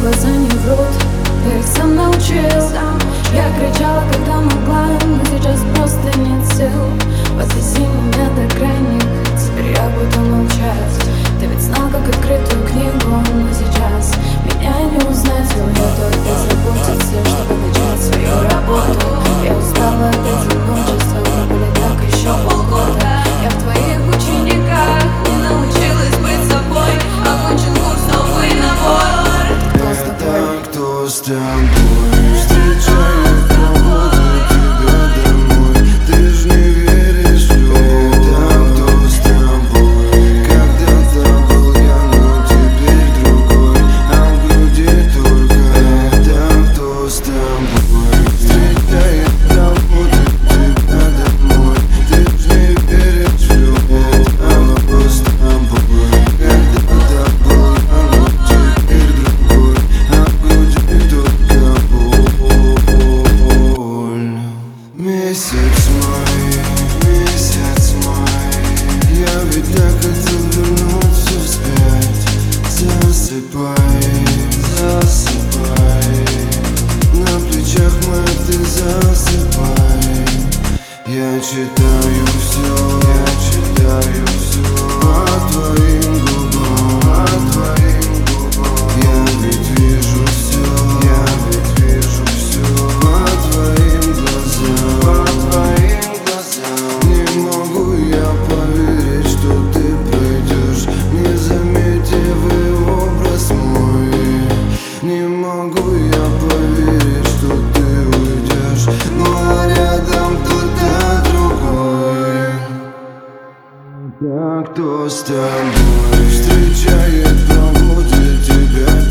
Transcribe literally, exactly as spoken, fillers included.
глаза не врут, ты их сам научил. Я кричала, когда могла, но сейчас просто нет сил. Подвези меня до крайних, теперь я буду молчать. Ты ведь знал, как открытую книгу, но сейчас меня не узнать. Я только заботиться, чтобы начать свою работу. Я устала от одиночества, мы были так еще полгода. Я в твоих учениках не научилась быть собой. Окончен курс, новый набор. Кто с тобой? Кто с тобой? Встречает проводы тебя домой. Ты ж не веришь в любовь. Кто с тобой? Когда-то был я, но теперь другой. А в груди только это. Кто с тобой? Встречает проводы тебя домой. Ты ж не веришь в любовь. А кто с тобой? Когда-то был я, но теперь другой. А в груди только боль. Месяц май, месяц май. Я ведь не хотел вернуться вспять. Засыпай, засыпай. На плечах моих ты засыпай. Я читаю все, я читаю все по твоим губам, по твоим губам. Я ведь вижу все, я ведь вижу все по твоим глазам, по твоим глазам. Не могу я поверить, что ты пройдешь, не заметив и образ мой. Не могу я поверить, что ты уйдешь, но рядом кто-то другой. Так кто с тобой? Встречает, проводит тебя